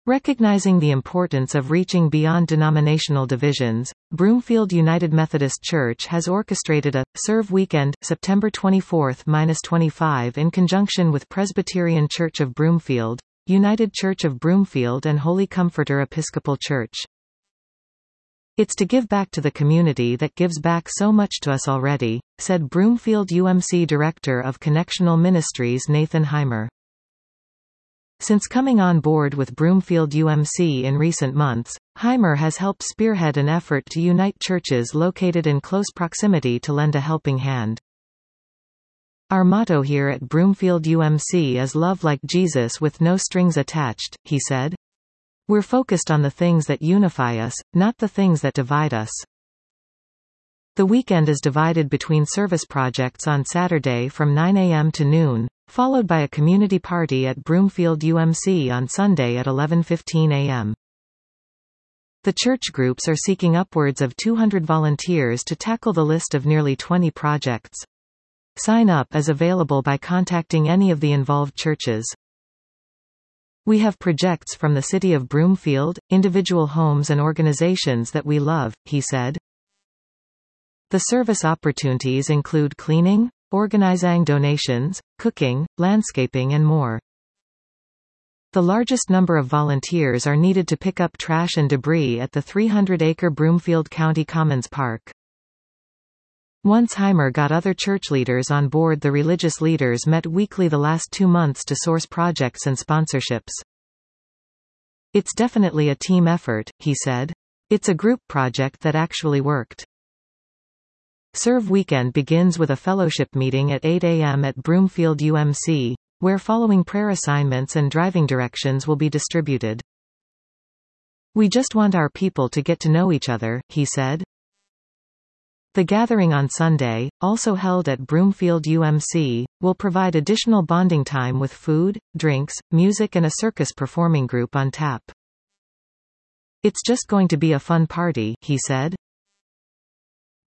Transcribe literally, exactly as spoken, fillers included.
Recognizing the importance of reaching beyond denominational divisions, Broomfield United Methodist Church has orchestrated a Serve Weekend, September twenty-fourth to twenty-fifth, in conjunction with Presbyterian Church of Broomfield, United Church of Broomfield and Holy Comforter Episcopal Church. "It's to give back to the community that gives back so much to us already," said Broomfield U M C Director of Connectional Ministries Nathan Heimer. Since coming on board with Broomfield U M C in recent months, Heimer has helped spearhead an effort to unite churches located in close proximity to lend a helping hand. "Our motto here at Broomfield U M C is love like Jesus with no strings attached," he said. "We're focused on the things that unify us, not the things that divide us." The weekend is divided between service projects on Saturday from nine a m to noon, followed by a community party at Broomfield U M C on Sunday at eleven fifteen a m The church groups are seeking upwards of two hundred volunteers to tackle the list of nearly twenty projects. Sign up is available by contacting any of the involved churches. "We have projects from the city of Broomfield, individual homes and organizations that we love," he said. The service opportunities include cleaning, organizing donations, cooking, landscaping and more. The largest number of volunteers are needed to pick up trash and debris at the three hundred acre Broomfield County Commons Park. Once Heimer got other church leaders on board, the religious leaders met weekly the last two months to source projects and sponsorships. "It's definitely a team effort," he said. "It's a group project that actually worked." Serve Weekend begins with a fellowship meeting at eight a m at Broomfield U M C, where following prayer assignments and driving directions will be distributed. "We just want our people to get to know each other," he said. The gathering on Sunday, also held at Broomfield U M C, will provide additional bonding time with food, drinks, music and a circus performing group on tap. "It's just going to be a fun party," he said.